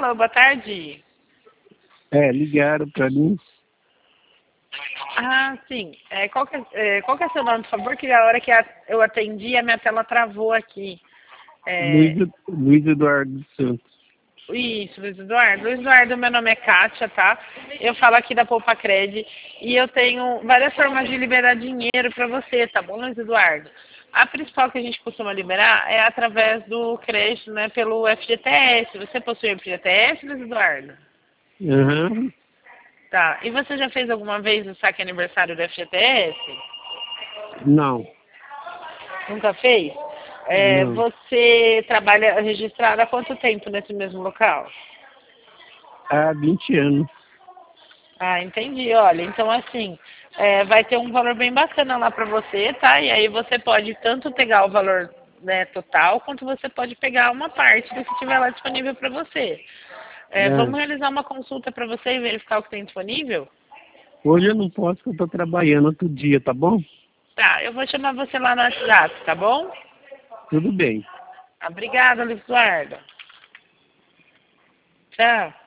Alô, boa tarde. Ligaram pra mim. Ah, sim. Qual que é seu nome, por favor? Que a hora que eu atendi, a minha tela travou aqui. É, Luiz Eduardo dos Santos. isso, Luiz Eduardo. Luiz Eduardo, meu nome é Kátia, tá? Eu falo aqui da Poupa Cred e eu tenho várias formas de liberar dinheiro para você, tá bom, Luiz Eduardo? A principal que a gente costuma liberar é através do crédito, né, pelo FGTS. Você possui FGTS, Luiz Eduardo? Aham. Tá. E você já fez alguma vez o saque aniversário do FGTS? Não, Nunca fez? não. Você trabalha registrado há quanto tempo nesse mesmo local? Há 20 anos. Ah, entendi. Olha, então assim, vai ter um valor bem bacana lá para você, tá? E aí você pode tanto pegar o valor, né, total, quanto você pode pegar uma parte do que tiver lá disponível para você. É. Vamos realizar uma consulta para você e verificar o que tem disponível? Hoje eu não posso porque eu tô trabalhando outro dia, tá bom? Tá, eu vou chamar você lá no WhatsApp, tá bom? Tudo bem. Obrigada, Luiz Eduardo. Tchau.